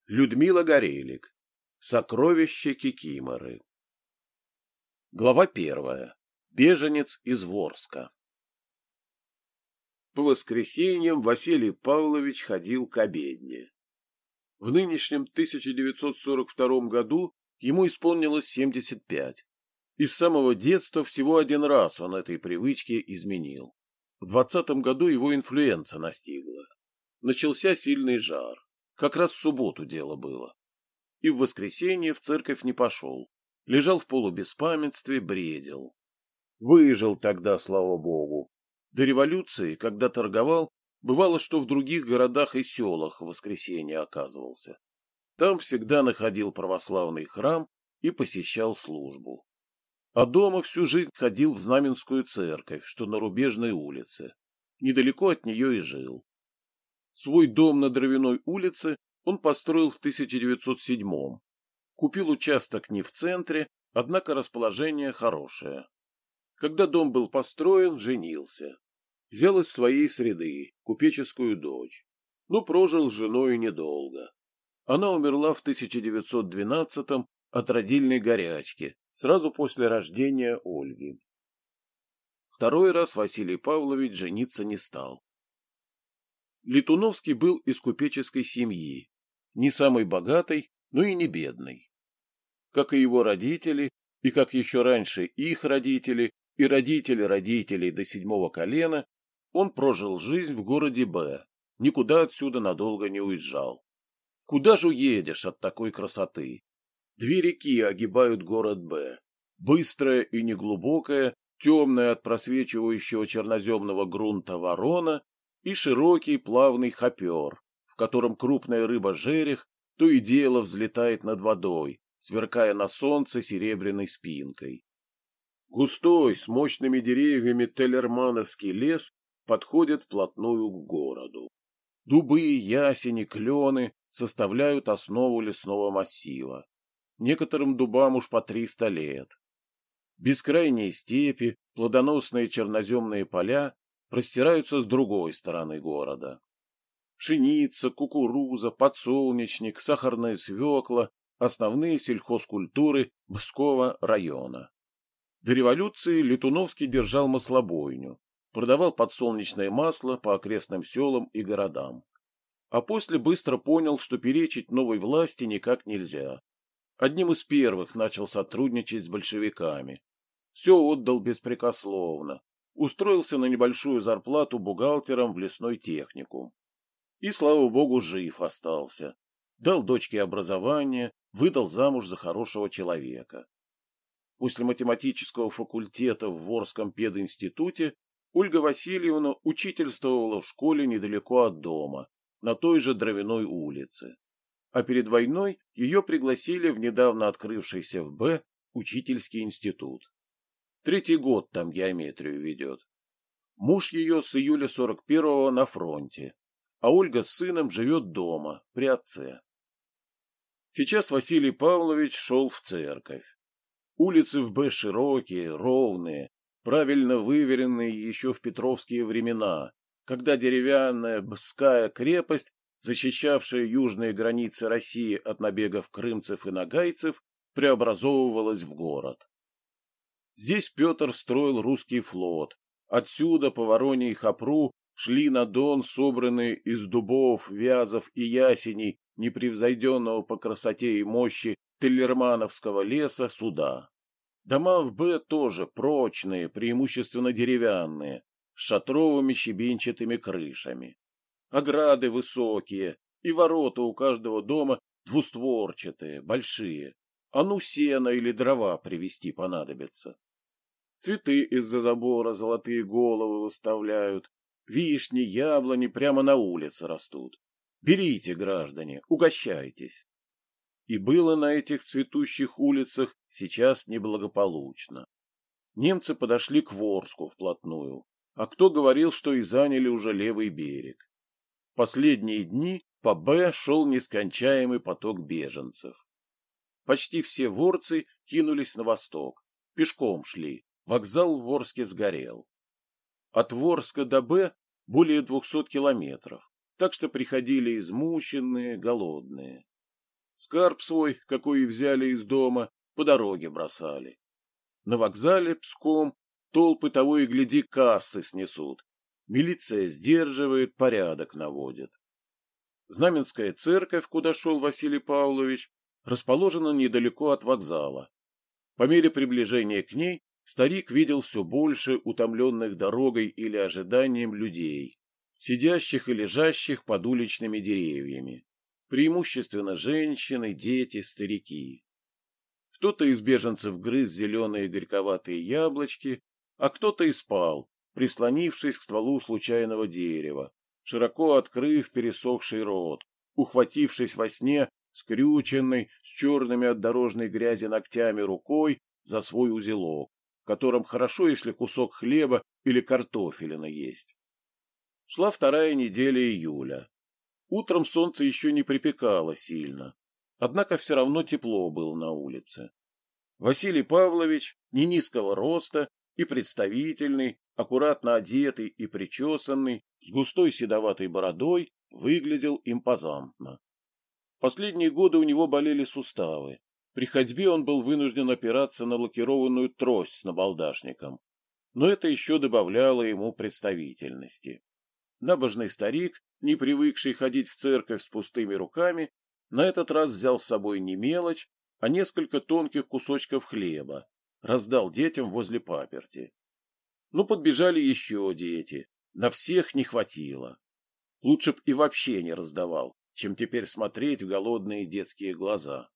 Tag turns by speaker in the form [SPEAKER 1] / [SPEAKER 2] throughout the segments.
[SPEAKER 1] Людмила Горелик. Сокровище Кикиморы. Глава 1. Беженец из Ворска. По воскресеньям Василий Павлович ходил к обедне. В нынешнем 1942 году ему исполнилось 75. И с самого детства всего один раз он этой привычке изменил. В 20 году его инфлюенция настигла. Начался сильный жар. Как раз в субботу дело было. И в воскресенье в церковь не пошел. Лежал в полубеспамятстве, бредил. Выжил тогда, слава богу. До революции, когда торговал, бывало, что в других городах и селах в воскресенье оказывался. Там всегда находил православный храм и посещал службу. А дома всю жизнь ходил в Знаменскую церковь, что на Рубежной улице. Недалеко от нее и жил. Свой дом на Дровяной улице он построил в 1907-м. Купил участок не в центре, однако расположение хорошее. Когда дом был построен, женился. Взял из своей среды купеческую дочь. Но прожил с женой недолго. Она умерла в 1912-м от родильной горячки, сразу после рождения Ольги. Второй раз Василий Павлович жениться не стал. Летуновский был из купеческой семьи, не самой богатой, но и не бедной. Как и его родители, и как еще раньше их родители, и родители родителей до 7-го колена, он прожил жизнь в городе Б, никуда отсюда надолго не уезжал. Куда же уедешь от такой красоты? 2 реки огибают город Б, быстрая и неглубокая, темная от просвечивающего черноземного грунта Ворона, и широкий плавный Хопер, в котором крупная рыба-жерех то и дело взлетает над водой, сверкая на солнце серебряной спинкой. Густой, с мощными деревьями Теллермановский лес подходит вплотную к городу. Дубы, ясени, клены составляют основу лесного массива. Некоторым дубам уж по 300 лет. Бескрайние степи, плодоносные черноземные поля простираются с другой стороны города. Пшеница, кукуруза, подсолнечник, сахарная свекла – основные сельхозкультуры Бского района. До революции Летуновский держал маслобойню, продавал подсолнечное масло по окрестным селам и городам. А после быстро понял, что перечить новой власти никак нельзя. Одним из первых начал сотрудничать с большевиками. Все отдал беспрекословно. Устроился на небольшую зарплату бухгалтером в лесной техникум. И, слава богу, жив остался. Дал дочке образование, выдал замуж за хорошего человека. После математического факультета в Ворском пединституте Ольга Васильевна учительствовала в школе недалеко от дома, на той же Дровяной улице. А перед войной ее пригласили в недавно открывшийся в Б учительский институт. 3-й год там геометрию ведет. Муж ее с июля 41-го на фронте, а Ольга с сыном живет дома, при отце. Сейчас Василий Павлович шел в церковь. Улицы в Б широкие, ровные, правильно выверенные еще в петровские времена, когда деревянная Бская крепость, защищавшая южные границы России от набегов крымцев и нагайцев, преобразовывалась в город. Здесь Петр строил русский флот. Отсюда по Вороне и Хопру шли на Дон собранные из дубов, вязов и ясеней непревзойденного по красоте и мощи Теллермановского леса суда. Дома в Б тоже прочные, преимущественно деревянные, с шатровыми щебенчатыми крышами. Ограды высокие, и ворота у каждого дома двустворчатые, большие. А ну сено или дрова привезти понадобится. Цветы из-за забора золотые головы выставляют. Вишни, яблони прямо на улице растут. Берите, граждане, угощайтесь. И было на этих цветущих улицах сейчас неблагополучно. Немцы подошли к Ворску вплотную, а кто говорил, что и заняли уже левый берег. В последние дни по Б шел нескончаемый поток беженцев. Почти все ворцы кинулись на восток, пешком шли, вокзал в Ворске сгорел. От Ворска до Б более 200 километров, так что приходили измученные, голодные. Скарб свой, какой и взяли из дома, по дороге бросали. На вокзале Пском толпы того и гляди кассы снесут. Милиция сдерживает, порядок наводит. Знаменская церковь, куда шел Василий Павлович, расположена недалеко от вокзала. По мере приближения к ней старик видел все больше утомленных дорогой или ожиданием людей, сидящих и лежащих под уличными деревьями, преимущественно женщины, дети, старики. Кто-то из беженцев грыз зеленые горьковатые яблочки, а кто-то и спал, прислонившись к стволу случайного дерева, широко открыв пересохший рот, ухватившись во сне скрюченной, с черными от дорожной грязи ногтями рукой за свой узелок, в котором хорошо, если кусок хлеба или картофелина есть. Шла 2-я неделя июля. Утром солнце еще не припекало сильно, однако все равно тепло было на улице. Василий Павлович, не низкого роста и представительный, аккуратно одетый и причесанный, с густой седоватой бородой, выглядел импозантно. Последние годы у него болели суставы. При ходьбе он был вынужден опираться на лакированную трость с набалдашником. Но это еще добавляло ему представительности. Набожный старик, не привыкший ходить в церковь с пустыми руками, на этот раз взял с собой не мелочь, а несколько тонких кусочков хлеба, раздал детям возле паперти. Ну, подбежали еще дети, на всех не хватило. Лучше б и вообще не раздавал, чем теперь смотреть в голодные детские глаза.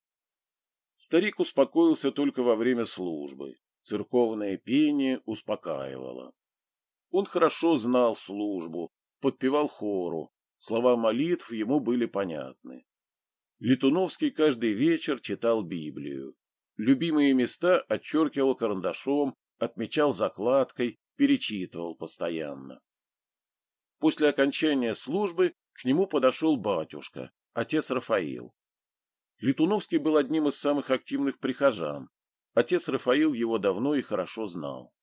[SPEAKER 1] Старик успокоился только во время службы, церковное пение успокаивало. Он хорошо знал службу, подпевал хору, слова молитв ему были понятны. Летуновский каждый вечер читал Библию. Любимые места отчеркивал карандашом, отмечал закладкой, перечитывал постоянно. После окончания службы к нему подошел батюшка, отец Рафаил. Летуновский был одним из самых активных прихожан. Отец Рафаил его давно и хорошо знал.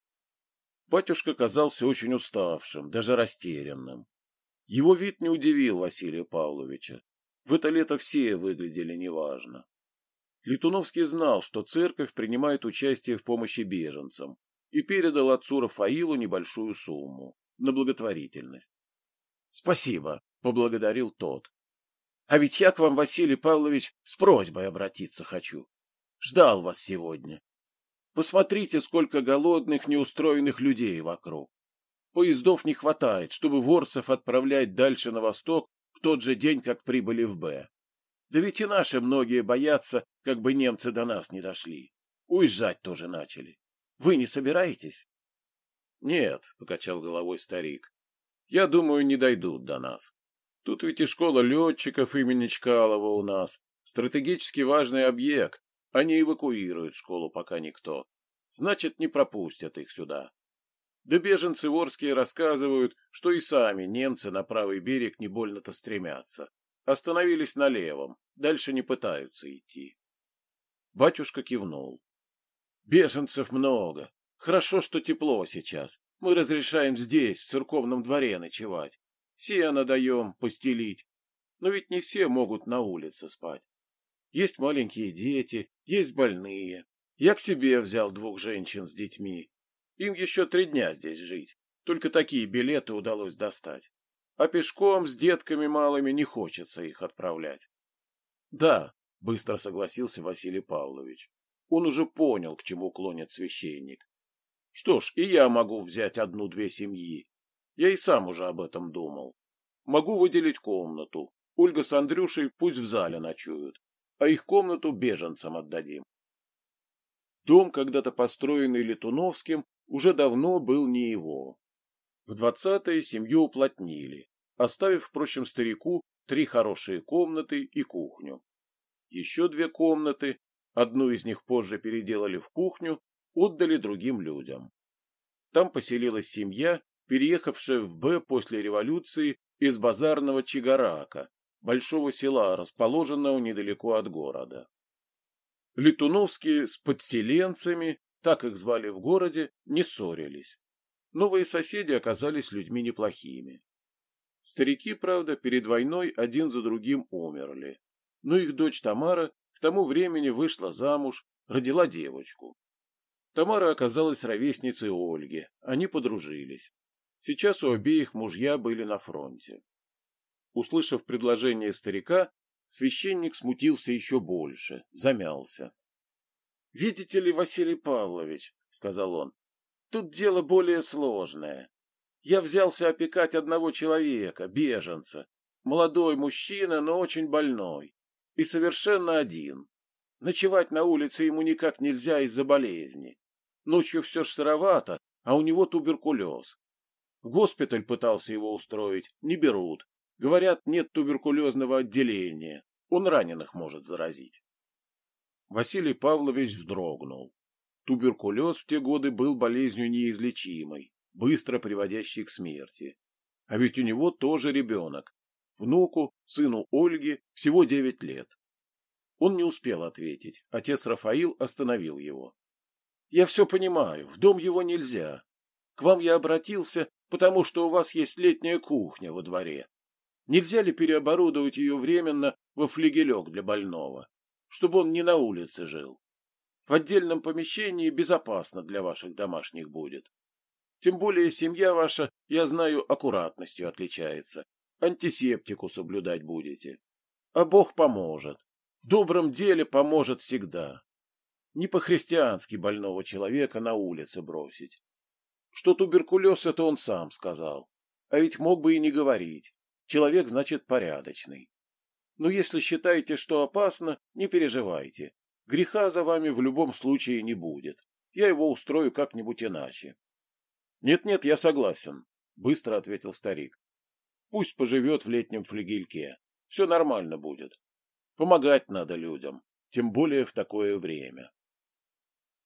[SPEAKER 1] Батюшка казался очень уставшим, даже растерянным. Его вид не удивил Василия Павловича. В это лето все выглядели неважно. Летуновский знал, что церковь принимает участие в помощи беженцам, и передал отцу Рафаилу небольшую сумму на благотворительность. — Спасибо, — поблагодарил тот. — А ведь я к вам, Василий Павлович, с просьбой обратиться хочу. Ждал вас сегодня. Посмотрите, сколько голодных, неустроенных людей вокруг. Поездов не хватает, чтобы ворцев отправлять дальше на восток в тот же день, как прибыли в Б. Да ведь и наши многие боятся, как бы немцы до нас не дошли. Уезжать тоже начали. Вы не собираетесь? — Нет, — покачал головой старик. — Я думаю, не дойдут до нас. Тут ведь и школа летчиков имени Чкалова у нас. Стратегически важный объект. Они эвакуируют школу пока никто. Значит, не пропустят их сюда. Да беженцы ворские рассказывают, что и сами немцы на правый берег не больно-то стремятся. Остановились на левом, дальше не пытаются идти. Батюшка кивнул. Беженцев много. Хорошо, что тепло сейчас. Мы разрешаем здесь, в церковном дворе, ночевать. Сено даем постелить. Но ведь не все могут на улице спать. Есть маленькие дети, есть больные. Я к себе взял 2 женщин с детьми. Им еще 3 дня здесь жить. Только такие билеты удалось достать. А пешком с детками малыми не хочется их отправлять. — Да, — быстро согласился Василий Павлович. Он уже понял, к чему клонит священник. Что ж, и я могу взять 1-2 семьи. Я и сам уже об этом думал. Могу выделить комнату. Ольга с Андрюшей пусть в зале ночуют, а их комнату беженцам отдадим. Дом, когда-то построенный Летуновским, уже давно был не его. В 20-е семью уплотнили, оставив, впрочем, старику 3 хорошие комнаты и кухню. Еще 2 комнаты, одну из них позже переделали в кухню, отдали другим людям. Там поселилась семья, переехавшая в Б после революции из базарного Чигарака, большого села, расположенного недалеко от города. Летуновские с подселенцами, так их звали в городе, не ссорились. Новые соседи оказались людьми неплохими. Старики, правда, перед войной один за другим умерли. но их дочь Тамара к тому времени вышла замуж, родила девочку. Тамара оказалась ровесницей Ольги, они подружились. Сейчас у обеих мужья были на фронте. Услышав предложение старика, священник смутился еще больше, замялся. — Видите ли, Василий Павлович, — сказал он, — тут дело более сложное. Я взялся опекать одного человека, беженца, молодой мужчина, но очень больной, и совершенно один. Ночевать на улице ему никак нельзя из-за болезни. Ночью все ж сыровато, а у него туберкулез. В госпиталь пытался его устроить, не берут. Говорят, нет туберкулезного отделения. Он раненых может заразить. Василий Павлович вздрогнул. Туберкулез в те годы был болезнью неизлечимой, быстро приводящей к смерти. А ведь у него тоже ребенок. Внуку, сыну Ольги, всего 9 лет. Он не успел ответить. Отец Рафаил остановил его. — Я все понимаю, в дом его нельзя. К вам я обратился, потому что у вас есть летняя кухня во дворе. Нельзя ли переоборудовать ее временно во флигелек для больного, чтобы он не на улице жил? В отдельном помещении безопасно для ваших домашних будет. Тем более семья ваша, я знаю, аккуратностью отличается. Антисептику соблюдать будете. А Бог поможет. В добром деле поможет всегда. Не по-христиански больного человека на улице бросить. Что туберкулез, это он сам сказал. А ведь мог бы и не говорить. Человек, значит, порядочный. Но если считаете, что опасно, не переживайте. Греха за вами в любом случае не будет. Я его устрою как-нибудь иначе. Нет-нет, я согласен, быстро ответил старик. Пусть поживет в летнем флигельке. Все нормально будет. Помогать надо людям, тем более в такое время.